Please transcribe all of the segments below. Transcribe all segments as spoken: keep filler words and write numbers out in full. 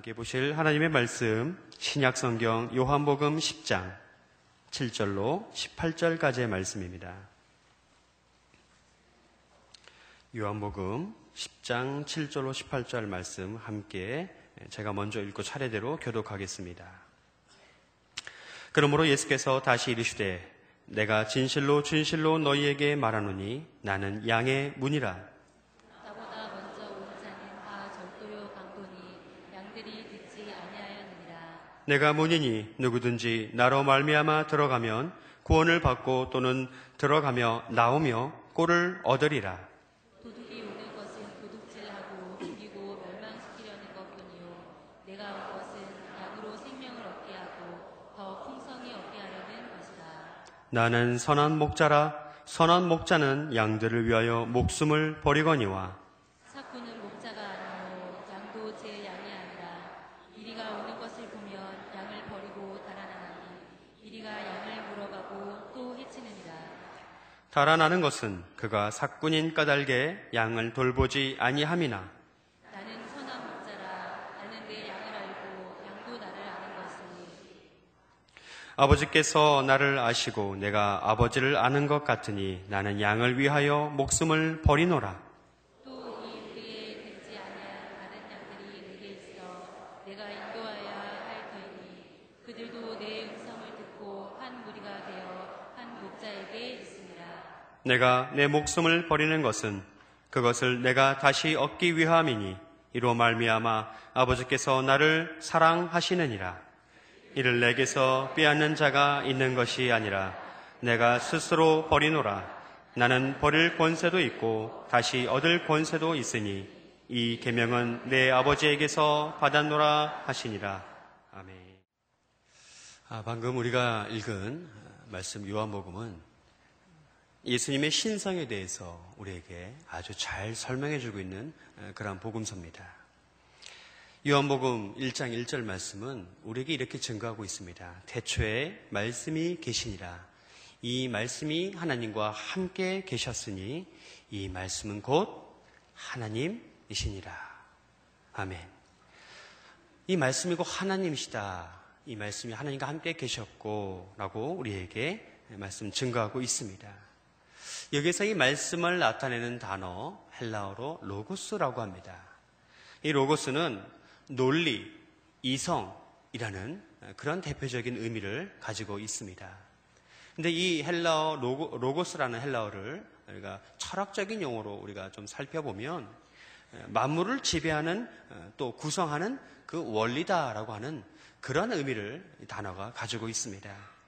함께 보실 하나님의 말씀, 신약성경 요한복음 십 장 칠 절로 십팔 절까지의 말씀입니다. 요한복음 십 장 칠 절로 십팔 절 말씀 함께 제가 먼저 읽고 차례대로 교독하겠습니다. 그러므로 예수께서 다시 이르시되 내가 진실로 진실로 너희에게 말하노니 나는 양의 문이라. 나보다 먼저 온 자는 다 절도요 강도니 양들이 듣지 아니하였느니라. 내가 문이니 누구든지 나로 말미암아 들어가면 구원을 받고 또는 들어가며 나오며 꼴을 얻으리라. 도둑이 오는 것은 도둑질하고 죽이고 멸망시키려는 것뿐이요 내가 온 것은 양으로 생명을 얻게 하고 더 풍성히 얻게 하려는 것이다. 나는 선한 목자라. 선한 목자는 양들을 위하여 목숨을 버리거니와. 사꾼은 목자가 아니요 양도 제 양이 아니라 이리가 오는 것을 보면 양을 버리고 달아나니 이리가 양을 물어가고 또 해치느니라. 달아나는 것은 그가 사꾼인 까닭에 양을 돌보지 아니함이나. 나는 선한 목자라. 나는 내 양을 알고 양도 나를 아는 것이니 아버지께서 나를 아시고 내가 아버지를 아는 것 같으니 나는 양을 위하여 목숨을 버리노라. 또 이 우리의 듣지 아니한 다른 양들이 내게 있어 내가 인도하여야 할 터이니 그들도 내 음성을 듣고 한 무리가 되어 한 목자에게 있으니라. 내가 내 목숨을 버리는 것은 그것을 내가 다시 얻기 위함이니 이로 말미암아 아버지께서 나를 사랑하시느니라. 이를 내게서 빼앗는 자가 있는 것이 아니라 내가 스스로 버리노라. 나는 버릴 권세도 있고 다시 얻을 권세도 있으니 이 계명은 내 아버지에게서 받았노라 하시니라. 아멘. 아, 방금 우리가 읽은 말씀 요한복음은 예수님의 신성에 대해서 우리에게 아주 잘 설명해주고 있는 그런 복음서입니다. 요한복음 일 장 일 절 말씀은 우리에게 이렇게 증거하고 있습니다. 태초에 말씀이 계시니라. 이 말씀이 하나님과 함께 계셨으니 이 말씀은 곧 하나님이시니라. 아멘. 이 말씀이 곧 하나님이시다. 이 말씀이 하나님과 함께 계셨고 라고 우리에게 말씀 증거하고 있습니다. 여기서 이 말씀을 나타내는 단어 헬라어로 로고스라고 합니다. 이 로고스는 논리, 이성이라는 그런 대표적인 의미를 가지고 있습니다. 근데 이 헬라어 로고, 로고스라는 헬라어를 우리가 철학적인 용어로 우리가 좀 살펴보면 만물을 지배하는 또 구성하는 그 원리다라고 하는 그런 의미를 이 단어가 가지고 있습니다.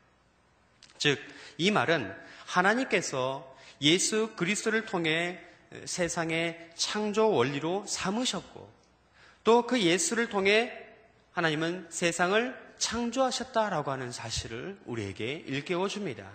즉, 이 말은 하나님께서 예수 그리스도를 통해 세상의 창조 원리로 삼으셨고 또 그 예수를 통해 하나님은 세상을 창조하셨다라고 하는 사실을 우리에게 일깨워 줍니다.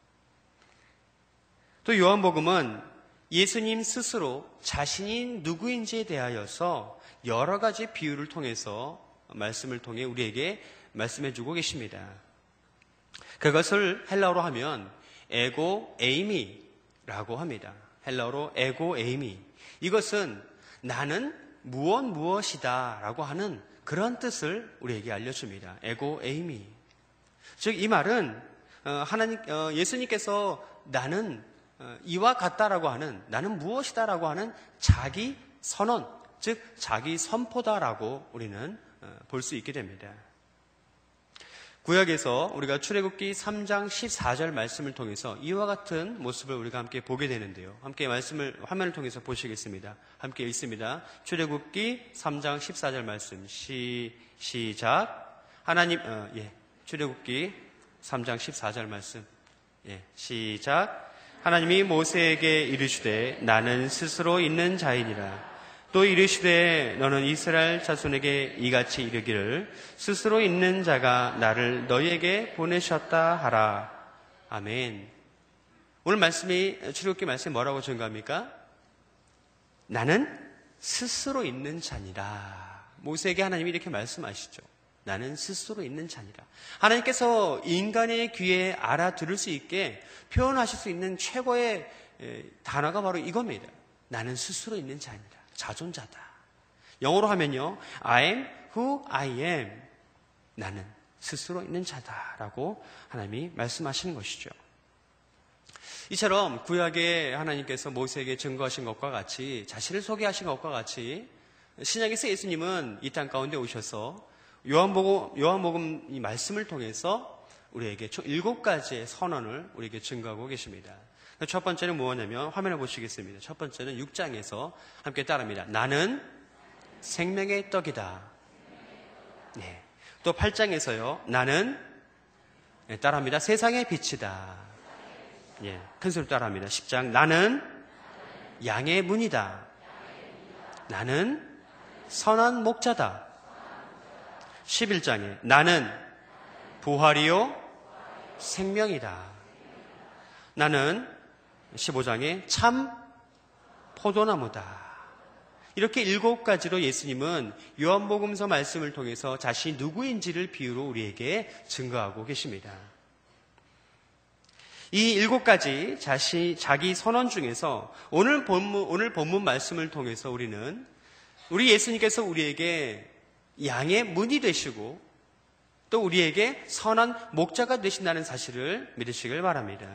또 요한복음은 예수님 스스로 자신이 누구인지에 대하여서 여러 가지 비유를 통해서 말씀을 통해 우리에게 말씀해 주고 계십니다. 그것을 헬라어로 하면 에고 에이미라고 합니다. 헬라어로 에고 에이미. 이것은 나는 무엇 무엇이다 라고 하는 그런 뜻을 우리에게 알려줍니다. 에고 에이미. 즉 이 말은 하나님 예수님께서 나는 이와 같다라고 하는 나는 무엇이다 라고 하는 자기 선언, 즉 자기 선포다라고 우리는 볼 수 있게 됩니다. 구약에서 우리가 출애굽기 삼 장 십사 절 말씀을 통해서 이와 같은 모습을 우리가 함께 보게 되는데요. 함께 말씀을 화면을 통해서 보시겠습니다. 함께 읽습니다. 출애굽기 삼 장 십사 절 말씀 시, 시작. 하나님 어, 예, 출애굽기 삼 장 십사 절 말씀 예, 시작. 하나님이 모세에게 이르시되 나는 스스로 있는 자이니라. 또 이르시되 너는 이스라엘 자손에게 이같이 이르기를 스스로 있는 자가 나를 너희에게 보내셨다 하라. 아멘. 오늘 말씀이 출애굽기 말씀이 뭐라고 증거합니까? 나는 스스로 있는 자니라. 모세에게 하나님이 이렇게 말씀하시죠. 나는 스스로 있는 자니라. 하나님께서 인간의 귀에 알아들을 수 있게 표현하실 수 있는 최고의 단어가 바로 이겁니다. 나는 스스로 있는 자니라. 자존자다. 영어로 하면요, I'm who I am. 나는 스스로 있는 자다라고 하나님이 말씀하시는 것이죠. 이처럼 구약에 하나님께서 모세에게 증거하신 것과 같이, 자신을 소개하신 것과 같이 신약에서 예수님은 이 땅 가운데 오셔서 요한복음, 요한복음 이 말씀을 통해서 우리에게 총 일곱 가지의 선언을 우리에게 증거하고 계십니다. 첫 번째는 무엇이냐면 화면을 보시겠습니다. 첫 번째는 육 장에서 함께 따라합니다. 나는 생명의 떡이다. 네. 또 팔 장에서요. 나는 네, 따라합니다. 세상의 빛이다. 예, 큰 소리로 따라합니다. 십 장 나는 양의 문이다. 나는 선한 목자다. 십일 장에 나는 부활이요 생명이다. 나는 십오 장에 참 포도나무다. 이렇게 일곱 가지로 예수님은 요한복음서 말씀을 통해서 자신이 누구인지를 비유로 우리에게 증거하고 계십니다. 이 일곱 가지 자신, 자기 선언 중에서 오늘 본문, 오늘 본문 말씀을 통해서 우리는 우리 예수님께서 우리에게 양의 문이 되시고 또 우리에게 선한 목자가 되신다는 사실을 믿으시길 바랍니다.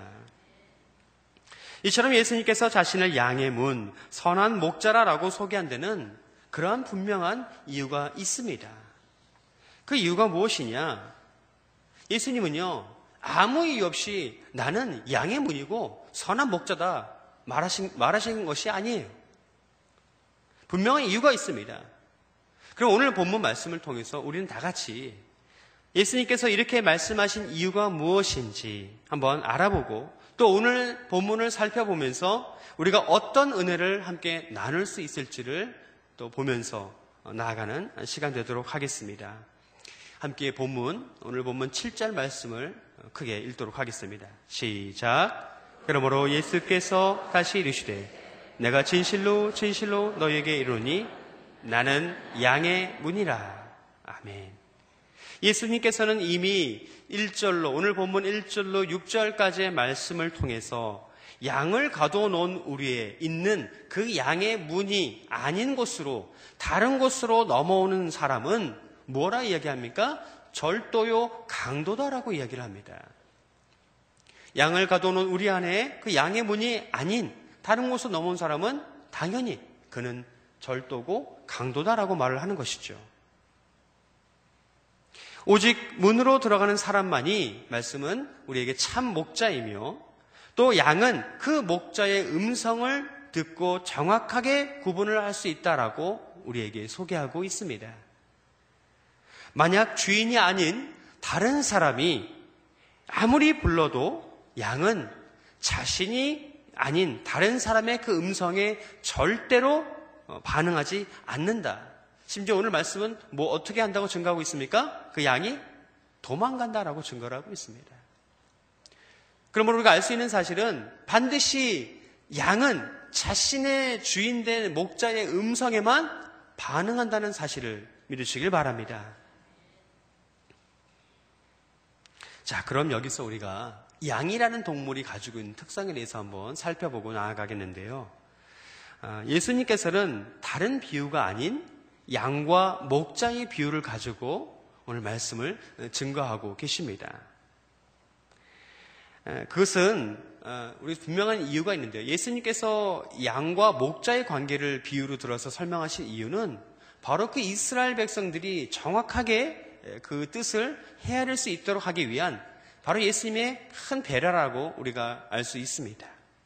이처럼 예수님께서 자신을 양의 문, 선한 목자라고 소개한 데는 그러한 분명한 이유가 있습니다. 그 이유가 무엇이냐? 예수님은요, 아무 이유 없이 나는 양의 문이고 선한 목자다 말하신, 말하신 것이 아니에요. 분명한 이유가 있습니다. 그럼 오늘 본문 말씀을 통해서 우리는 다 같이 예수님께서 이렇게 말씀하신 이유가 무엇인지 한번 알아보고 또 오늘 본문을 살펴보면서 우리가 어떤 은혜를 함께 나눌 수 있을지를 또 보면서 나아가는 시간 되도록 하겠습니다. 함께 본문, 오늘 본문 칠 절 말씀을 크게 읽도록 하겠습니다. 시작. 그러므로 예수께서 다시 이르시되 내가 진실로 진실로 너에게 이르노니 나는 양의 문이라. 아멘. 예수님께서는 이미 일 절로 오늘 본문 일 절로 육 절까지의 말씀을 통해서 양을 가둬놓은 우리에 있는 그 양의 문이 아닌 곳으로 다른 곳으로 넘어오는 사람은 뭐라 이야기합니까? 절도요 강도다라고 이야기를 합니다. 양을 가둬놓은 우리 안에 그 양의 문이 아닌 다른 곳으로 넘어온 사람은 당연히 그는 절도고 강도다라고 말을 하는 것이죠. 오직 문으로 들어가는 사람만이 말씀은 우리에게 참 목자이며 또 양은 그 목자의 음성을 듣고 정확하게 구분을 할 수 있다라고 우리에게 소개하고 있습니다. 만약 주인이 아닌 다른 사람이 아무리 불러도 양은 자신이 아닌 다른 사람의 그 음성에 절대로 반응하지 않는다. 심지어 오늘 말씀은 뭐 어떻게 한다고 증거하고 있습니까? 그 양이 도망간다라고 증거를 하고 있습니다. 그러므로 우리가 알 수 있는 사실은 반드시 양은 자신의 주인된 목자의 음성에만 반응한다는 사실을 믿으시길 바랍니다. 자, 그럼 여기서 우리가 양이라는 동물이 가지고 있는 특성에 대해서 한번 살펴보고 나아가겠는데요. 예수님께서는 다른 비유가 아닌 양과 목자의 비유를 가지고 오늘 말씀을 증거하고 계십니다. 그것은 우리 분명한 이유가 있는데요. 예수님께서 양과 목자의 관계를 비유로 들어서 설명하신 이유는 바로 그 이스라엘 백성들이 정확하게 그 뜻을 헤아릴 수 있도록 하기 위한 바로 예수님의 큰 배려라고 우리가 알 수 있습니다.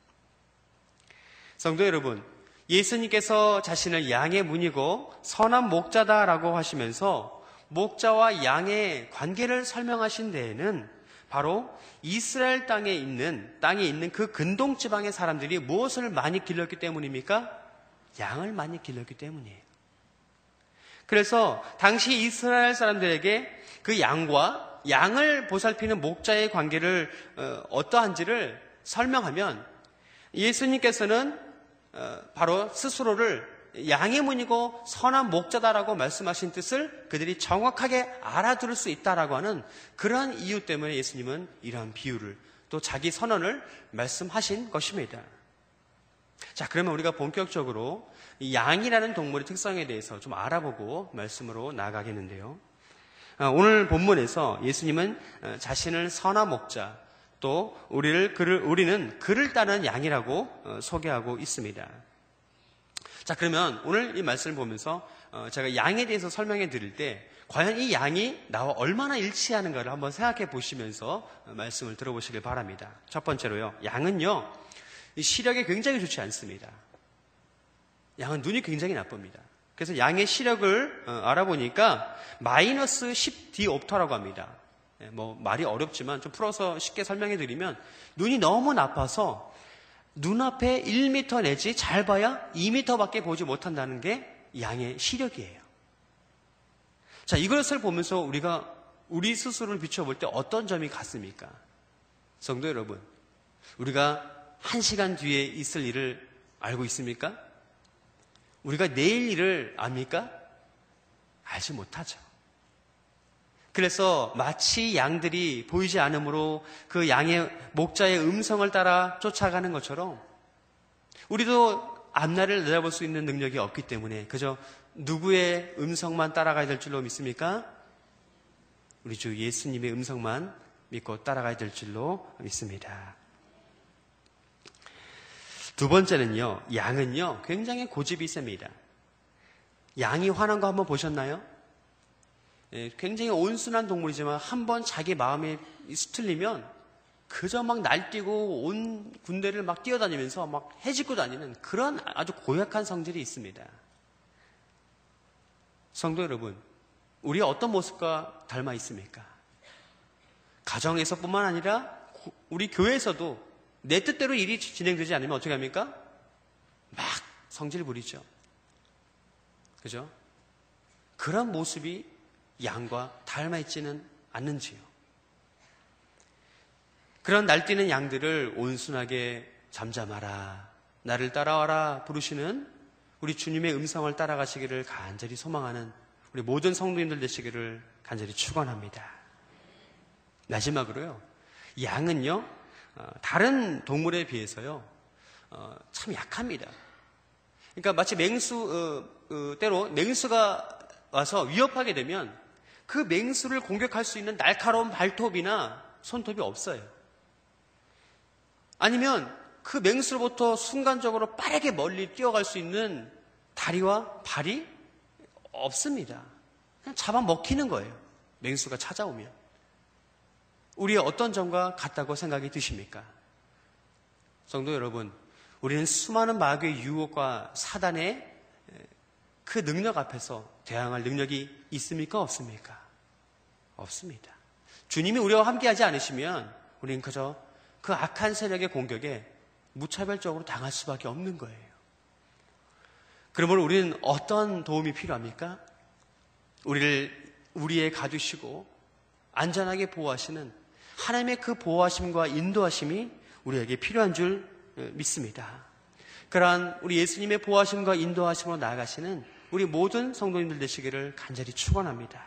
성도 여러분, 예수님께서 자신을 양의 문이고 선한 목자다라고 하시면서 목자와 양의 관계를 설명하신 데에는 바로 이스라엘 땅에 있는 땅에 있는 그 근동 지방의 사람들이 무엇을 많이 길렀기 때문입니까? 양을 많이 길렀기 때문이에요. 그래서 당시 이스라엘 사람들에게 그 양과 양을 보살피는 목자의 관계를 어떠한지를 설명하면 예수님께서는 바로 스스로를 양의 문이고 선한 목자다라고 말씀하신 뜻을 그들이 정확하게 알아들을 수 있다라고 하는 그러한 이유 때문에 예수님은 이러한 비유를 또 자기 선언을 말씀하신 것입니다. 자, 그러면 우리가 본격적으로 이 양이라는 동물의 특성에 대해서 좀 알아보고 말씀으로 나아가겠는데요. 오늘 본문에서 예수님은 자신을 선한 목자, 또 우리를 그를 우리는 그를 따르는 양이라고 소개하고 있습니다. 자, 그러면 오늘 이 말씀을 보면서 제가 양에 대해서 설명해 드릴 때 과연 이 양이 나와 얼마나 일치하는가를 한번 생각해 보시면서 말씀을 들어보시길 바랍니다. 첫 번째로요, 양은요, 시력에 굉장히 좋지 않습니다. 양은 눈이 굉장히 나쁩니다. 그래서 양의 시력을 알아보니까 마이너스 십 디옵터라고 합니다. 뭐 말이 어렵지만 좀 풀어서 쉽게 설명해 드리면 눈이 너무 나빠서 눈앞에 일 미터 내지 잘 봐야 이 미터밖에 보지 못한다는 게 양의 시력이에요. 자, 이것을 보면서 우리가 우리 스스로를 비춰볼 때 어떤 점이 같습니까? 성도 여러분, 우리가 한 시간 뒤에 있을 일을 알고 있습니까? 우리가 내일 일을 압니까? 알지 못하죠. 그래서 마치 양들이 보이지 않으므로 그 양의 목자의 음성을 따라 쫓아가는 것처럼 우리도 앞날을 내다볼 수 있는 능력이 없기 때문에 그저 누구의 음성만 따라가야 될 줄로 믿습니까? 우리 주 예수님의 음성만 믿고 따라가야 될 줄로 믿습니다. 두 번째는요, 양은요, 굉장히 고집이 셉니다. 양이 화난 거 한번 보셨나요? 예, 굉장히 온순한 동물이지만 한번 자기 마음에 수틀리면 그저 막 날뛰고 온 군대를 막 뛰어다니면서 막 해집고 다니는 그런 아주 고약한 성질이 있습니다. 성도 여러분, 우리 어떤 모습과 닮아 있습니까? 가정에서뿐만 아니라 우리 교회에서도 내 뜻대로 일이 진행되지 않으면 어떻게 합니까? 막 성질 부리죠. 그죠? 그런 모습이 양과 닮아 있지는 않는지요. 그런 날뛰는 양들을 온순하게 잠잠하라, 나를 따라와라 부르시는 우리 주님의 음성을 따라가시기를 간절히 소망하는 우리 모든 성도님들 되시기를 간절히 축원합니다. 마지막으로요, 양은요, 다른 동물에 비해서요, 참 약합니다. 그러니까 마치 맹수, 어, 어, 때로 맹수가 와서 위협하게 되면 그 맹수를 공격할 수 있는 날카로운 발톱이나 손톱이 없어요. 아니면 그 맹수로부터 순간적으로 빠르게 멀리 뛰어갈 수 있는 다리와 발이 없습니다. 그냥 잡아먹히는 거예요. 맹수가 찾아오면. 우리의 어떤 점과 같다고 생각이 드십니까? 성도 여러분, 우리는 수많은 마귀의 유혹과 사단의 그 능력 앞에서 대항할 능력이 있습니까? 없습니까? 없습니다. 주님이 우리와 함께하지 않으시면 우리는 그저 그 악한 세력의 공격에 무차별적으로 당할 수밖에 없는 거예요. 그러므로 우리는 어떤 도움이 필요합니까? 우리를 우리에 가두시고 안전하게 보호하시는 하나님의 그 보호하심과 인도하심이 우리에게 필요한 줄 믿습니다. 그러한 우리 예수님의 보호하심과 인도하심으로 나아가시는 우리 모든 성도님들 되시기를 간절히 축원합니다.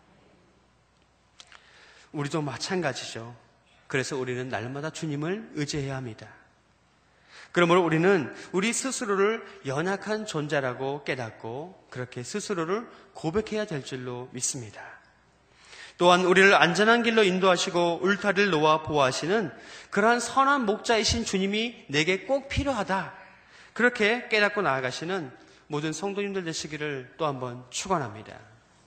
우리도 마찬가지죠. 그래서 우리는 날마다 주님을 의지해야 합니다. 그러므로 우리는 우리 스스로를 연약한 존재라고 깨닫고 그렇게 스스로를 고백해야 될 줄로 믿습니다. 또한 우리를 안전한 길로 인도하시고 울타리를 놓아 보호하시는 그러한 선한 목자이신 주님이 내게 꼭 필요하다. 그렇게 깨닫고 나아가시는 모든 성도님들 되시기를 또 한번 축원합니다.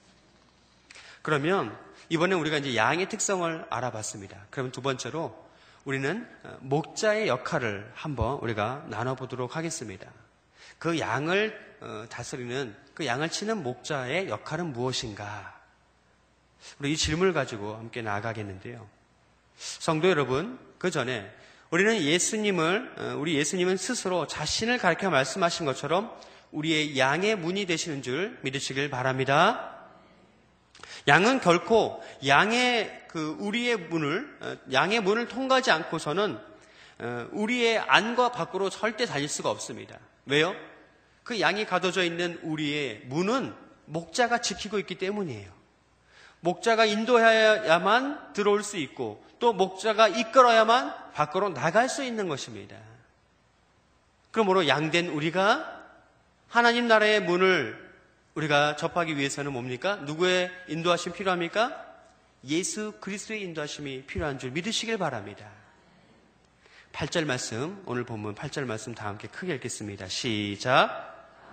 그러면 이번에 우리가 이제 양의 특성을 알아봤습니다. 그러면 두 번째로 우리는 목자의 역할을 한번 우리가 나눠보도록 하겠습니다. 그 양을 다스리는, 그 양을 치는 목자의 역할은 무엇인가? 우리 이 질문을 가지고 함께 나아가겠는데요. 성도 여러분, 그 전에 우리는 예수님을, 우리 예수님은 스스로 자신을 가리켜 말씀하신 것처럼 우리의 양의 문이 되시는 줄 믿으시길 바랍니다. 양은 결코 양의 그 우리의 문을, 양의 문을 통과하지 않고서는 우리의 안과 밖으로 절대 다닐 수가 없습니다. 왜요? 그 양이 가둬져 있는 우리의 문은 목자가 지키고 있기 때문이에요. 목자가 인도해야만 들어올 수 있고 또 목자가 이끌어야만 밖으로 나갈 수 있는 것입니다. 그러므로 양된 우리가 하나님 나라의 문을 우리가 접하기 위해서는 뭡니까? 누구의 인도하심이 필요합니까? 예수 그리스도의 인도하심이 필요한 줄 믿으시길 바랍니다. 팔 절 말씀, 오늘 본문 팔 절 말씀 다 함께 크게 읽겠습니다. 시작.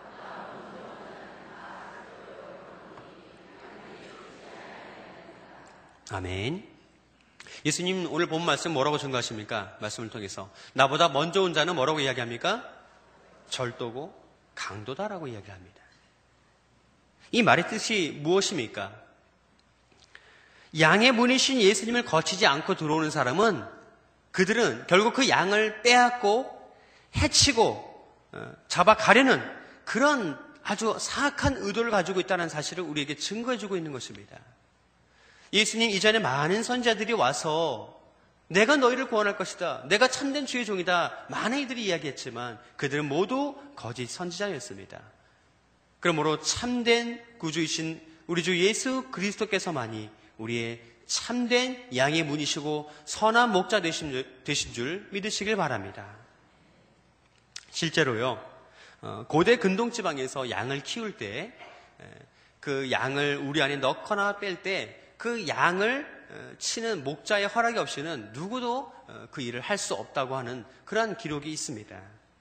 아멘. 예수님 오늘 본 말씀 뭐라고 증거하십니까? 말씀을 통해서 나보다 먼저 온 자는 뭐라고 이야기합니까? 절도고 강도다라고 이야기합니다. 이 말의 뜻이 무엇입니까? 양의 문이신 예수님을 거치지 않고 들어오는 사람은 그들은 결국 그 양을 빼앗고 해치고 잡아가려는 그런 아주 사악한 의도를 가지고 있다는 사실을 우리에게 증거해주고 있는 것입니다. 예수님 이전에 많은 선지자들이 와서 내가 너희를 구원할 것이다, 내가 참된 주의 종이다, 많은 이들이 이야기했지만 그들은 모두 거짓 선지자였습니다. 그러므로 참된 구주이신 우리 주 예수 그리스도께서만이 우리의 참된 양의 문이시고 선한 목자 되신 줄, 되신 줄 믿으시길 바랍니다. 실제로요, 고대 근동지방에서 양을 키울 때 그 양을 우리 안에 넣거나 뺄 때 그 양을 치는 목자의 허락이 없이는 누구도 그 일을 할 수 없다고 하는 그러한 기록이 있습니다.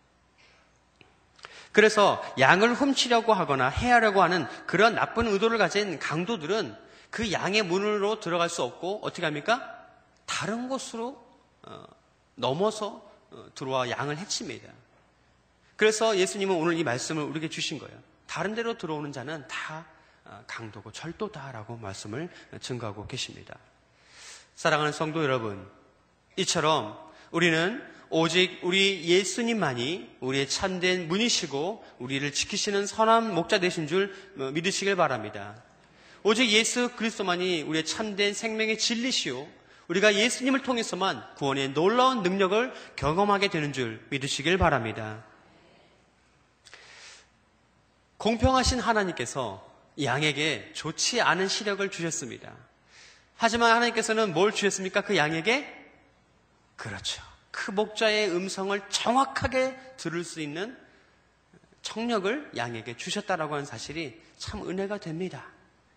그래서 양을 훔치려고 하거나 해하려고 하는 그런 나쁜 의도를 가진 강도들은 그 양의 문으로 들어갈 수 없고 어떻게 합니까? 다른 곳으로 넘어서 들어와 양을 해칩니다. 그래서 예수님은 오늘 이 말씀을 우리에게 주신 거예요. 다른 데로 들어오는 자는 다 강도고 절도다라고 말씀을 증거하고 계십니다. 사랑하는 성도 여러분, 이처럼 우리는 오직 우리 예수님만이 우리의 참된 문이시고 우리를 지키시는 선한 목자 되신 줄 믿으시길 바랍니다. 오직 예수 그리스도만이 우리의 참된 생명의 진리시오, 우리가 예수님을 통해서만 구원의 놀라운 능력을 경험하게 되는 줄 믿으시길 바랍니다. 공평하신 하나님께서 양에게 좋지 않은 시력을 주셨습니다. 하지만 하나님께서는 뭘 주셨습니까? 그 양에게? 그렇죠. 그 목자의 음성을 정확하게 들을 수 있는 청력을 양에게 주셨다라고 하는 사실이 참 은혜가 됩니다.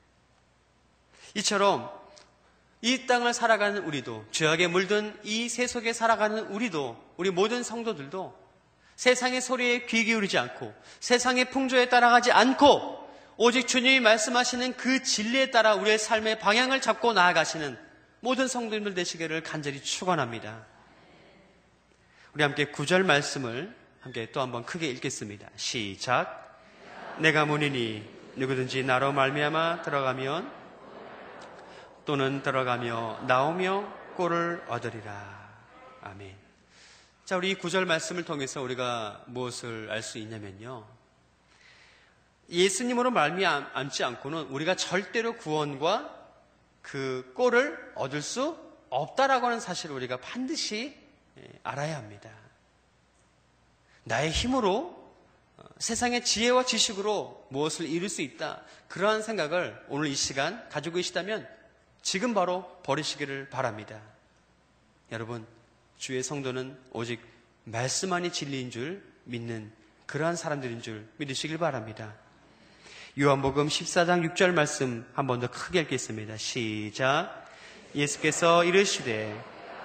이처럼 이 땅을 살아가는 우리도, 죄악에 물든 이 세속에 살아가는 우리도, 우리 모든 성도들도 세상의 소리에 귀 기울이지 않고 세상의 풍조에 따라가지 않고 오직 주님이 말씀하시는 그 진리에 따라 우리의 삶의 방향을 잡고 나아가시는 모든 성도님들 되시기를 간절히 축원합니다. 우리 함께 구 절 말씀을 함께 또 한번 크게 읽겠습니다. 시작. 내가 문이니 누구든지 나로 말미암아 들어가면 또는 들어가며 나오며 꼴을 얻으리라. 아멘. 자, 우리 이 구 절 말씀을 통해서 우리가 무엇을 알 수 있냐면요, 예수님으로 말미암지 않고는 우리가 절대로 구원과 그 꼴을 얻을 수 없다라고 하는 사실을 우리가 반드시 알아야 합니다. 나의 힘으로 세상의 지혜와 지식으로 무엇을 이룰 수 있다, 그러한 생각을 오늘 이 시간 가지고 계시다면 지금 바로 버리시기를 바랍니다. 여러분, 주의 성도는 오직 말씀만이 진리인 줄 믿는 그러한 사람들인 줄 믿으시길 바랍니다. 요한복음 십사 장 육 절 말씀 한 번 더 크게 읽겠습니다. 시작. 예수께서 이르시되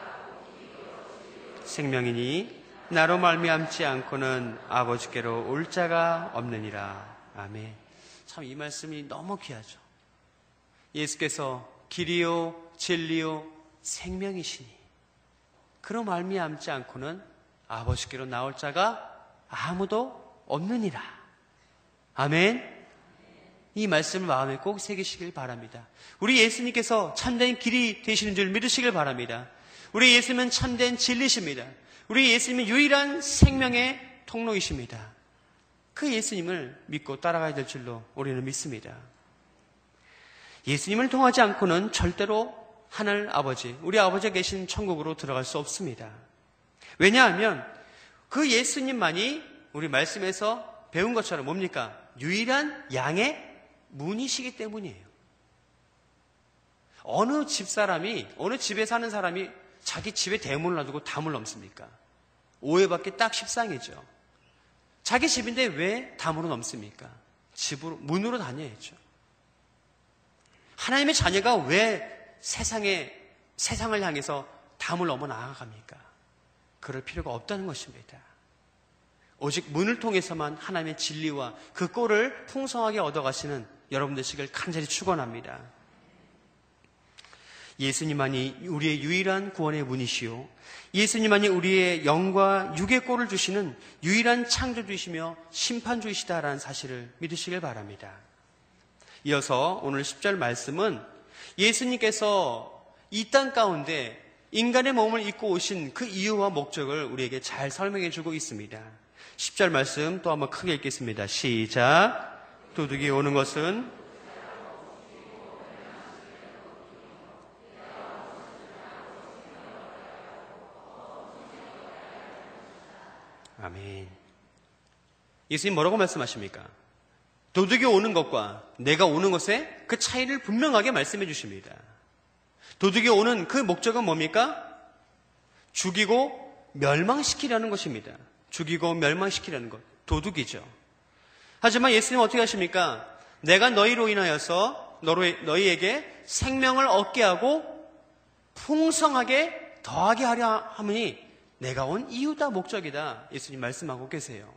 생명이니 나로 말미암지 않고는 아버지께로 올 자가 없느니라. 아멘. 참 이 말씀이 너무 귀하죠. 예수께서 길이요 진리요 생명이시니 그로 말미암지 않고는 아버지께로 나올 자가 아무도 없느니라. 아멘. 이 말씀을 마음에 꼭 새기시길 바랍니다. 우리 예수님께서 참된 길이 되시는 줄 믿으시길 바랍니다. 우리 예수님은 참된 진리십니다. 우리 예수님은 유일한 생명의 통로이십니다. 그 예수님을 믿고 따라가야 될 줄로 우리는 믿습니다. 예수님을 통하지 않고는 절대로 하늘 아버지, 우리 아버지가 계신 천국으로 들어갈 수 없습니다. 왜냐하면 그 예수님만이 우리 말씀에서 배운 것처럼 뭡니까? 유일한 양의 문이시기 때문이에요. 어느 집사람이, 어느 집에 사는 사람이 자기 집에 대문을 놔두고 담을 넘습니까? 오해받기 딱 십상이죠. 자기 집인데 왜 담으로 넘습니까? 집으로, 문으로 다녀야죠. 하나님의 자녀가 왜 세상에, 세상을 향해서 담을 넘어 나아갑니까? 그럴 필요가 없다는 것입니다. 오직 문을 통해서만 하나님의 진리와 그 꼴을 풍성하게 얻어가시는 여러분 되시길 간절히 축원합니다. 예수님만이 우리의 유일한 구원의 문이시요, 예수님만이 우리의 영과 육의 꼴을 주시는 유일한 창조주이시며 심판주이시다라는 사실을 믿으시길 바랍니다. 이어서 오늘 십 절 말씀은 예수님께서 이 땅 가운데 인간의 몸을 입고 오신 그 이유와 목적을 우리에게 잘 설명해 주고 있습니다. 십 절 말씀 또 한번 크게 읽겠습니다. 시작. 도둑이 오는 것은 아멘. 예수님 뭐라고 말씀하십니까? 도둑이 오는 것과 내가 오는 것의 그 차이를 분명하게 말씀해 주십니다. 도둑이 오는 그 목적은 뭡니까? 죽이고 멸망시키려는 것입니다. 죽이고 멸망시키려는 것. 도둑이죠. 하지만 예수님은 어떻게 하십니까? 내가 너희로 인하여서 너희에게 생명을 얻게 하고 풍성하게 더하게 하려 함이니 내가 온 이유다, 목적이다. 예수님 말씀하고 계세요.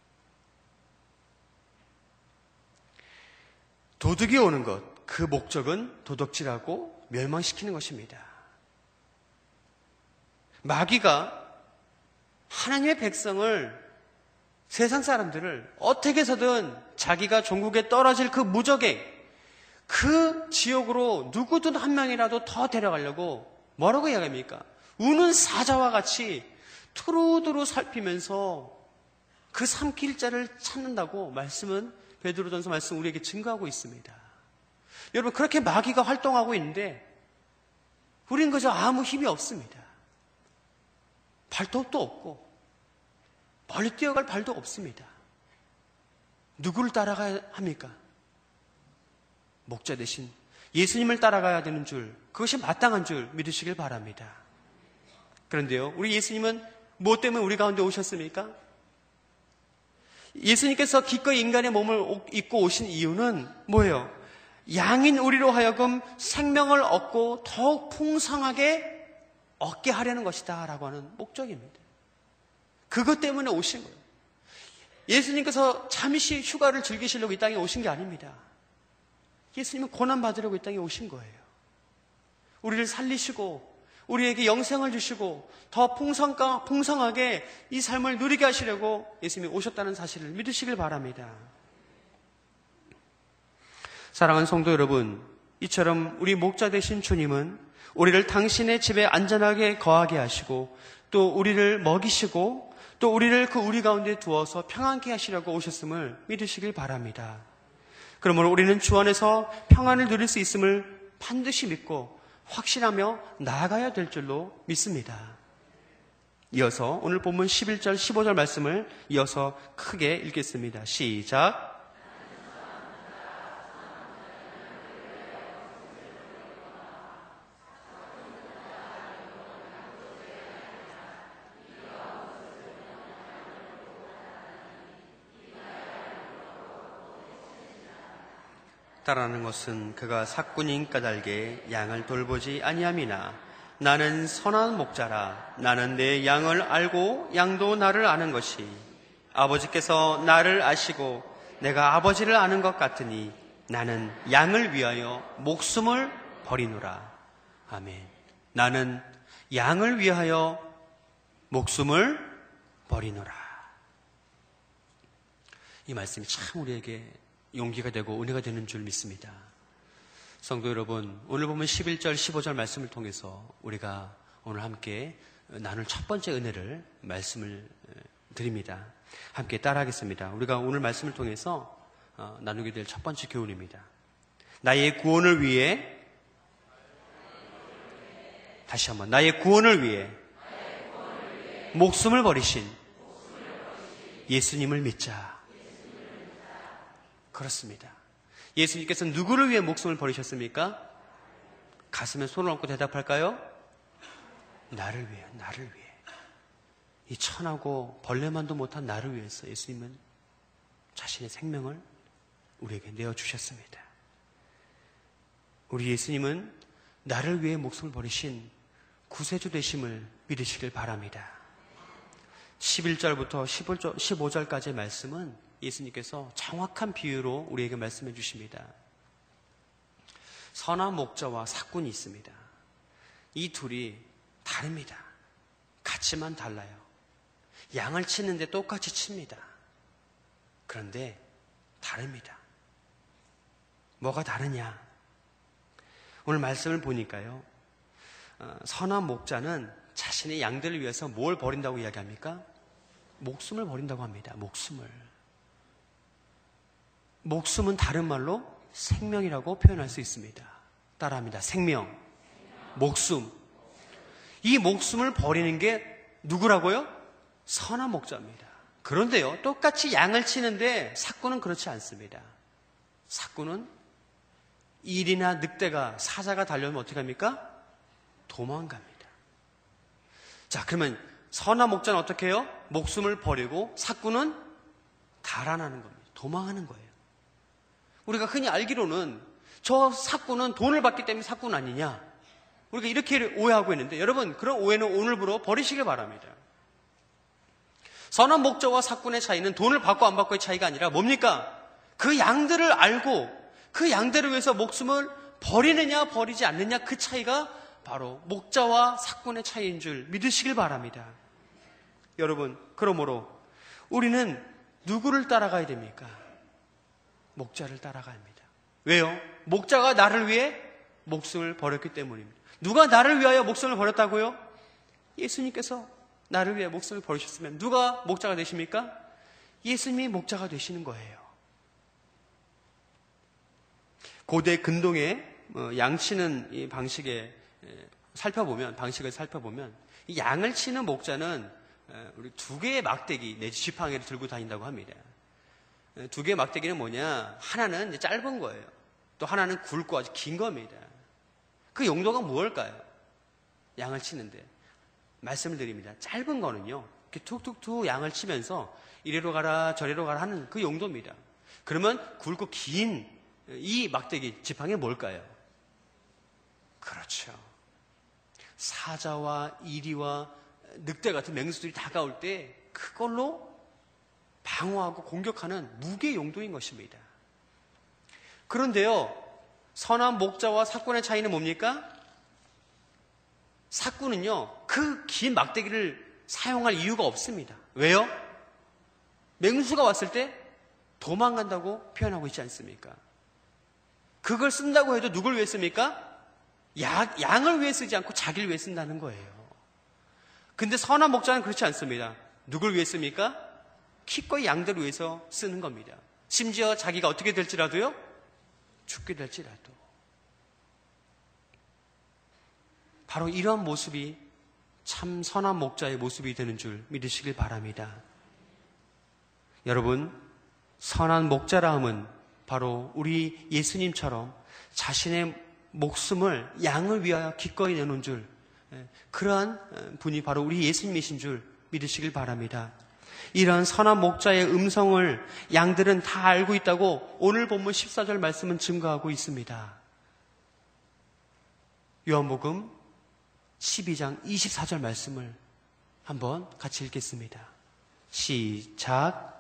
도둑이 오는 것, 그 목적은 도둑질하고 멸망시키는 것입니다. 마귀가 하나님의 백성을, 세상 사람들을 어떻게 해서든 자기가 종국에 떨어질 그 무적에, 그 지옥으로 누구든 한 명이라도 더 데려가려고 뭐라고 이야기합니까? 우는 사자와 같이 두루두루 살피면서 그 삼킬 자를 찾는다고 말씀은, 베드로전서 말씀 우리에게 증거하고 있습니다. 여러분, 그렇게 마귀가 활동하고 있는데 우리는 그저 아무 힘이 없습니다. 발톱도 없고 멀리 뛰어갈 발도 없습니다. 누구를 따라가야 합니까? 목자 대신 예수님을 따라가야 되는 줄, 그것이 마땅한 줄 믿으시길 바랍니다. 그런데요, 우리 예수님은 무엇 때문에 우리 가운데 오셨습니까? 예수님께서 기꺼이 인간의 몸을 입고 오신 이유는 뭐예요? 양인 우리로 하여금 생명을 얻고 더욱 풍성하게 얻게 하려는 것이다 라고 하는 목적입니다. 그것 때문에 오신 거예요. 예수님께서 잠시 휴가를 즐기시려고 이 땅에 오신 게 아닙니다. 예수님은 고난받으려고 이 땅에 오신 거예요. 우리를 살리시고 우리에게 영생을 주시고 더 풍성가, 풍성하게 이 삶을 누리게 하시려고 예수님이 오셨다는 사실을 믿으시길 바랍니다. 사랑하는 성도 여러분, 이처럼 우리 목자 되신 주님은 우리를 당신의 집에 안전하게 거하게 하시고 또 우리를 먹이시고 또 우리를 그 우리 가운데 두어서 평안케 하시려고 오셨음을 믿으시길 바랍니다. 그러므로 우리는 주 안에서 평안을 누릴 수 있음을 반드시 믿고 확신하며 나아가야 될 줄로 믿습니다. 이어서 오늘 본문 십일 절, 십오 절 말씀을 이어서 크게 읽겠습니다. 시작. 따라하는 것은 그가 삭군인 까닭에 양을 돌보지 아니함이나 나는 선한 목자라. 나는 내 양을 알고 양도 나를 아는 것이 아버지께서 나를 아시고 내가 아버지를 아는 것 같으니 나는 양을 위하여 목숨을 버리노라. 아멘. 나는 양을 위하여 목숨을 버리노라. 이 말씀이 참 우리에게 용기가 되고 은혜가 되는 줄 믿습니다. 성도 여러분, 오늘 보면 십일 절, 십오 절 말씀을 통해서 우리가 오늘 함께 나눌 첫 번째 은혜를 말씀을 드립니다. 함께 따라하겠습니다. 우리가 오늘 말씀을 통해서 나누게 될 첫 번째 교훈입니다. 나의 구원을 위해, 다시 한번, 나의 구원을 위해 목숨을 버리신 예수님을 믿자. 그렇습니다. 예수님께서 누구를 위해 목숨을 버리셨습니까? 가슴에 손을 얹고 대답할까요? 나를 위해, 나를 위해. 이 천하고 벌레만도 못한 나를 위해서 예수님은 자신의 생명을 우리에게 내어주셨습니다. 우리 예수님은 나를 위해 목숨을 버리신 구세주 되심을 믿으시길 바랍니다. 십일 절부터 십오 절까지의 말씀은 예수님께서 정확한 비유로 우리에게 말씀해 주십니다. 선한 목자와 삭군이 있습니다. 이 둘이 다릅니다. 같지만 달라요. 양을 치는데 똑같이 칩니다. 그런데 다릅니다. 뭐가 다르냐? 오늘 말씀을 보니까요, 어, 선한 목자는 자신의 양들을 위해서 뭘 버린다고 이야기합니까? 목숨을 버린다고 합니다. 목숨을. 목숨은 다른 말로 생명이라고 표현할 수 있습니다. 따라합니다. 생명, 목숨. 이 목숨을 버리는 게 누구라고요? 선한 목자입니다. 그런데요, 똑같이 양을 치는데 삭군은 그렇지 않습니다. 삭군은 일이나 늑대가, 사자가 달려오면 어떻게 합니까? 도망갑니다. 자, 그러면 선한 목자는 어떻게 해요? 목숨을 버리고 삭군은 달아나는 겁니다. 도망하는 거예요. 우리가 흔히 알기로는 저 삭군은 돈을 받기 때문에 삭군 아니냐? 우리가 이렇게 오해하고 있는데, 여러분, 그런 오해는 오늘부로 버리시길 바랍니다. 선한 목자와 삭군의 차이는 돈을 받고 안 받고의 차이가 아니라 뭡니까? 그 양들을 알고 그 양들을 위해서 목숨을 버리느냐 버리지 않느냐, 그 차이가 바로 목자와 삭군의 차이인 줄 믿으시길 바랍니다. 여러분, 그러므로 우리는 누구를 따라가야 됩니까? 목자를 따라가야 합니다. 왜요? 목자가 나를 위해 목숨을 버렸기 때문입니다. 누가 나를 위하여 목숨을 버렸다고요? 예수님께서 나를 위해 목숨을 버리셨으면 누가 목자가 되십니까? 예수님이 목자가 되시는 거예요. 고대 근동의 양 치는 이 방식에 살펴보면, 방식을 살펴보면, 이 양을 치는 목자는 우리 두 개의 막대기 내지 지팡이를 들고 다닌다고 합니다. 두 개의 막대기는 뭐냐? 하나는 이제 짧은 거예요. 또 하나는 굵고 아주 긴 겁니다. 그 용도가 무엇일까요? 양을 치는데 말씀을 드립니다. 짧은 거는요, 이렇게 툭툭툭 양을 치면서 이리로 가라 저리로 가라 하는 그 용도입니다. 그러면 굵고 긴 이 막대기 지팡이는 뭘까요? 그렇죠. 사자와 이리와 늑대 같은 맹수들이 다가올 때 그걸로 방어하고 공격하는 무기의 용도인 것입니다. 그런데요, 선한 목자와 삭군의 차이는 뭡니까? 삭군은요, 그 긴 막대기를 사용할 이유가 없습니다. 왜요? 맹수가 왔을 때 도망간다고 표현하고 있지 않습니까? 그걸 쓴다고 해도 누굴 위해 씁니까? 양, 양을 위해 쓰지 않고 자기를 위해 쓴다는 거예요. 근데 선한 목자는 그렇지 않습니다. 누굴 위해 씁니까? 기꺼이 양들을 위해서 쓰는 겁니다. 심지어 자기가 어떻게 될지라도요? 죽게 될지라도. 바로 이런 모습이 참 선한 목자의 모습이 되는 줄 믿으시길 바랍니다. 여러분, 선한 목자라 함은 바로 우리 예수님처럼 자신의 목숨을 양을 위하여 기꺼이 내놓은 줄, 그러한 분이 바로 우리 예수님이신 줄 믿으시길 바랍니다. 이런 선한 목자의 음성을 양들은 다 알고 있다고 오늘 본문 십사 절 말씀은 증거하고 있습니다. 요한복음 십이 장 이십사 절 말씀을 한번 같이 읽겠습니다. 시작.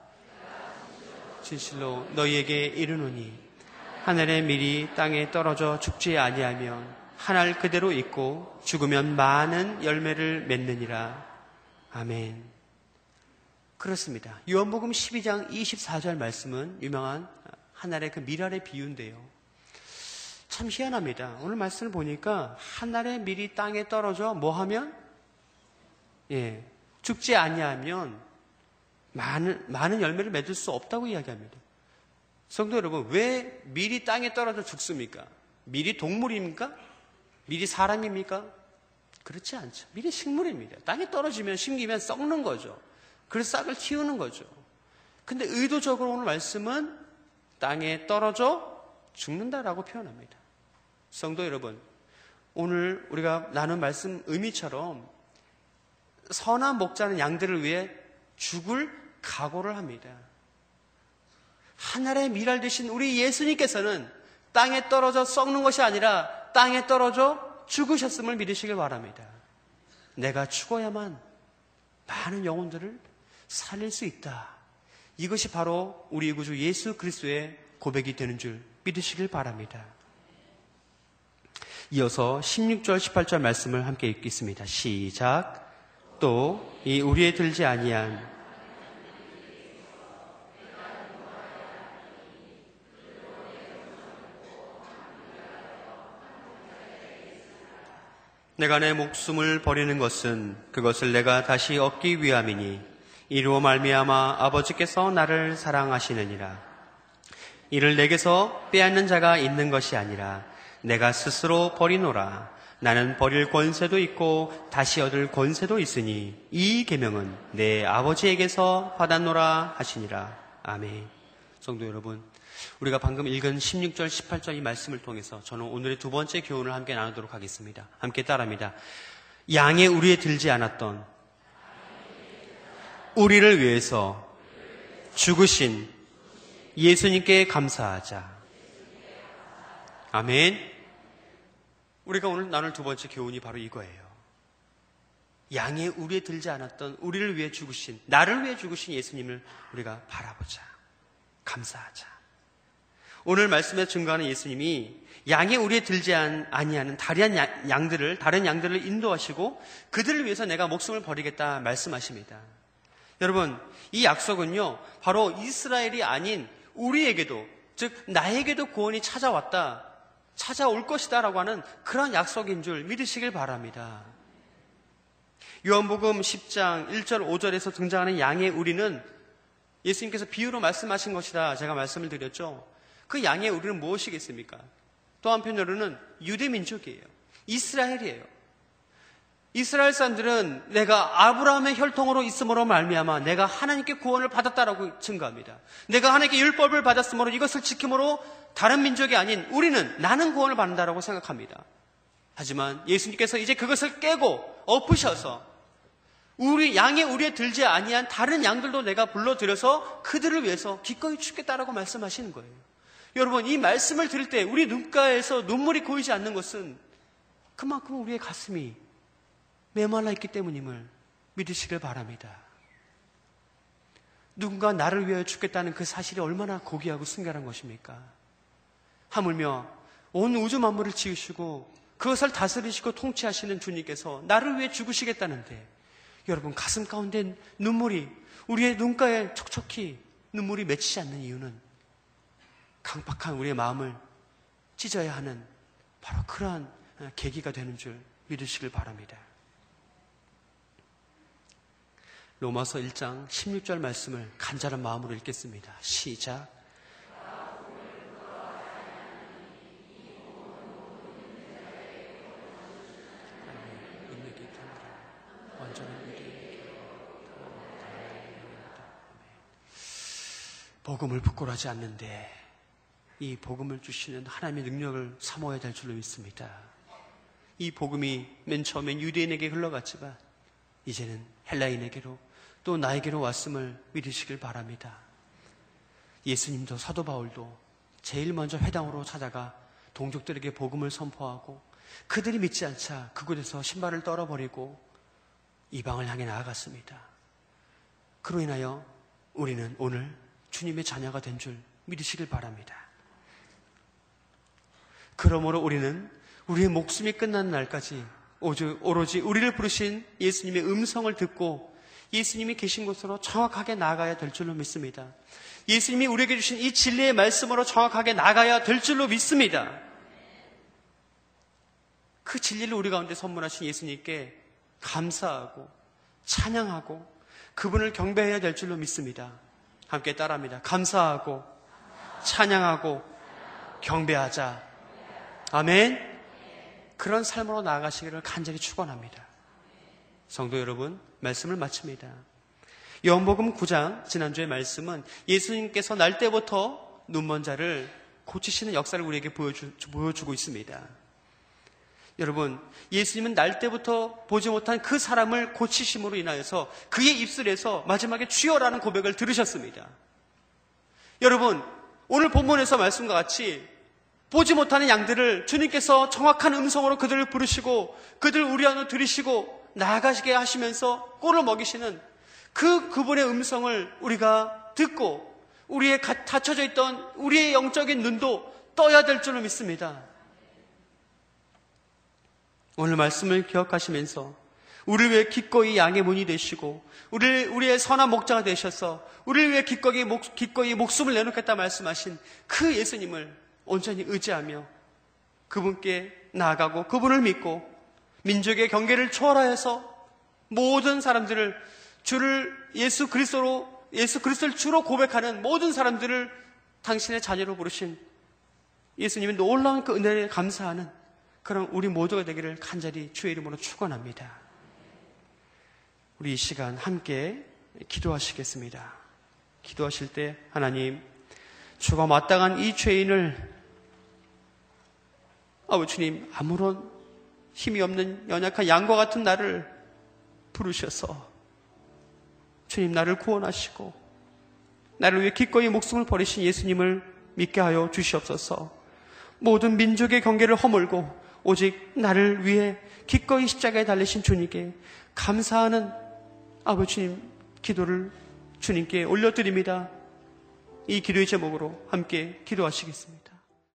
진실로 너희에게 이르노니 하늘의 밀이 땅에 떨어져 죽지 아니하면 한 알 그대로 있고 죽으면 많은 열매를 맺느니라. 아멘. 그렇습니다. 요한복음 십이 장 이십사 절 말씀은 유명한 하늘의 그 밀알의 비유인데요. 참 희한합니다. 오늘 말씀을 보니까 하늘의 밀이 땅에 떨어져 뭐 하면? 예, 죽지 아니하면 많은, 많은 열매를 맺을 수 없다고 이야기합니다. 성도 여러분, 왜 밀이 땅에 떨어져 죽습니까? 밀이 동물입니까? 밀이 사람입니까? 그렇지 않죠. 밀이 식물입니다. 땅에 떨어지면, 심기면 썩는 거죠. 그래서 싹을 틔우는 거죠. 근데 의도적으로 오늘 말씀은 땅에 떨어져 죽는다라고 표현합니다. 성도 여러분, 오늘 우리가 나눈 말씀 의미처럼 선한 목자는 양들을 위해 죽을 각오를 합니다. 하늘의 미랄 되신 우리 예수님께서는 땅에 떨어져 썩는 것이 아니라 땅에 떨어져 죽으셨음을 믿으시길 바랍니다. 내가 죽어야만 많은 영혼들을 살릴 수 있다. 이것이 바로 우리 구주 예수 그리스도의 고백이 되는 줄 믿으시길 바랍니다. 이어서 십육 절 십팔 절 말씀을 함께 읽겠습니다. 시작. 또 이 우리에 들지 아니한 내가 내 목숨을 버리는 것은 그것을 내가 다시 얻기 위함이니 이로 말미암아 아버지께서 나를 사랑하시느니라. 이를 내게서 빼앗는 자가 있는 것이 아니라 내가 스스로 버리노라. 나는 버릴 권세도 있고 다시 얻을 권세도 있으니 이 계명은 내 아버지에게서 받았노라 하시니라. 아멘. 성도 여러분, 우리가 방금 읽은 십육 절 십팔 절 이 말씀을 통해서 저는 오늘의 두 번째 교훈을 함께 나누도록 하겠습니다. 함께 따라합니다. 양의 우리에 들지 않았던 우리를 위해서 죽으신 예수님께 감사하자. 아멘. 우리가 오늘 나눌 두 번째 교훈이 바로 이거예요. 양의 우리에 들지 않았던 우리를 위해 죽으신, 나를 위해 죽으신 예수님을 우리가 바라보자. 감사하자. 오늘 말씀에 증거하는 예수님이 양의 우리에 들지 아니하는 다른 양들을, 다른 양들을 인도하시고 그들을 위해서 내가 목숨을 버리겠다 말씀하십니다. 여러분, 이 약속은요, 바로 이스라엘이 아닌 우리에게도, 즉 나에게도 구원이 찾아왔다, 찾아올 것이다 라고 하는 그런 약속인 줄 믿으시길 바랍니다. 요한복음 십 장 일 절 오 절에서 등장하는 양의 우리는 예수님께서 비유로 말씀하신 것이다 제가 말씀을 드렸죠. 그 양의 우리는 무엇이겠습니까? 또 한편으로는 유대민족이에요. 이스라엘이에요. 이스라엘 사람들은 내가 아브라함의 혈통으로 있음으로 말미암아 내가 하나님께 구원을 받았다라고 증거합니다. 내가 하나님께 율법을 받았으므로 이것을 지킴으로 다른 민족이 아닌 우리는 나는 구원을 받는다라고 생각합니다. 하지만 예수님께서 이제 그것을 깨고 엎으셔서 우리 양의 우리에 들지 아니한 다른 양들도 내가 불러들여서 그들을 위해서 기꺼이 죽겠다라고 말씀하시는 거예요. 여러분, 이 말씀을 들을 때 우리 눈가에서 눈물이 고이지 않는 것은 그만큼 우리의 가슴이 메말라 있기 때문임을 믿으시길 바랍니다. 누군가 나를 위하여 죽겠다는 그 사실이 얼마나 고귀하고 순결한 것입니까? 하물며 온 우주 만물을 지으시고 그것을 다스리시고 통치하시는 주님께서 나를 위해 죽으시겠다는데, 여러분, 가슴 가운데 눈물이, 우리의 눈가에 촉촉히 눈물이 맺히지 않는 이유는 강팍한 우리의 마음을 찢어야 하는 바로 그러한 계기가 되는 줄 믿으시길 바랍니다. 로마서 일 장 십육 절 말씀을 간절한 마음으로 읽겠습니다. 시작. 복음을 부끄러워하지 않는데 이 복음을 주시는 하나님의 능력을 사모해야 될 줄로 믿습니다. 이 복음이 맨 처음엔 유대인에게 흘러갔지만 이제는 헬라인에게로 또 나에게로 왔음을 믿으시길 바랍니다. 예수님도 사도 바울도 제일 먼저 회당으로 찾아가 동족들에게 복음을 선포하고 그들이 믿지 않자 그곳에서 신발을 떨어버리고 이방을 향해 나아갔습니다. 그로 인하여 우리는 오늘 주님의 자녀가 된 줄 믿으시길 바랍니다. 그러므로 우리는 우리의 목숨이 끝나는 날까지 오로지 우리를 부르신 예수님의 음성을 듣고 예수님이 계신 곳으로 정확하게 나아가야 될 줄로 믿습니다. 예수님이 우리에게 주신 이 진리의 말씀으로 정확하게 나아가야 될 줄로 믿습니다. 그 진리를 우리 가운데 선물하신 예수님께 감사하고 찬양하고 그분을 경배해야 될 줄로 믿습니다. 함께 따라합니다. 감사하고 찬양하고 경배하자. 아멘. 그런 삶으로 나아가시기를 간절히 축원합니다. 성도 여러분, 말씀을 마칩니다. 요한복음 구 장 지난주의 말씀은 예수님께서 날 때부터 눈먼 자를 고치시는 역사를 우리에게 보여주, 보여주고 있습니다. 여러분, 예수님은 날 때부터 보지 못한 그 사람을 고치심으로 인하여서 그의 입술에서 마지막에 주여라는 고백을 들으셨습니다. 여러분, 오늘 본문에서 말씀과 같이 보지 못하는 양들을 주님께서 정확한 음성으로 그들을 부르시고 그들 우리 안으로 들이시고 나아가시게 하시면서 꼴을 먹이시는 그 그분의 음성을 우리가 듣고 우리의 닫혀져 있던 우리의 영적인 눈도 떠야 될 줄로 믿습니다. 오늘 말씀을 기억하시면서 우리를 위해 기꺼이 양의 문이 되시고 우리, 우리의 선한 목자가 되셔서 우리를 위해 기꺼이, 목, 기꺼이 목숨을 내놓겠다 말씀하신 그 예수님을 온전히 의지하며 그분께 나아가고 그분을 믿고 민족의 경계를 초월하여서 모든 사람들을 주를 예수 그리스도로 예수 그리스도를 주로 고백하는 모든 사람들을 당신의 자녀로 부르신 예수님의 놀라운 그 은혜에 감사하는 그런 우리 모두가 되기를 간절히 주의 이름으로 축원합니다. 우리 이 시간 함께 기도하시겠습니다. 기도하실 때 하나님, 주가 마땅한 이 죄인을 아버지 주님 아무런 힘이 없는 연약한 양과 같은 나를 부르셔서 주님 나를 구원하시고 나를 위해 기꺼이 목숨을 버리신 예수님을 믿게 하여 주시옵소서. 모든 민족의 경계를 허물고 오직 나를 위해 기꺼이 십자가에 달리신 주님께 감사하는 아버지 주님 기도를 주님께 올려드립니다. 이 기도의 제목으로 함께 기도하시겠습니다.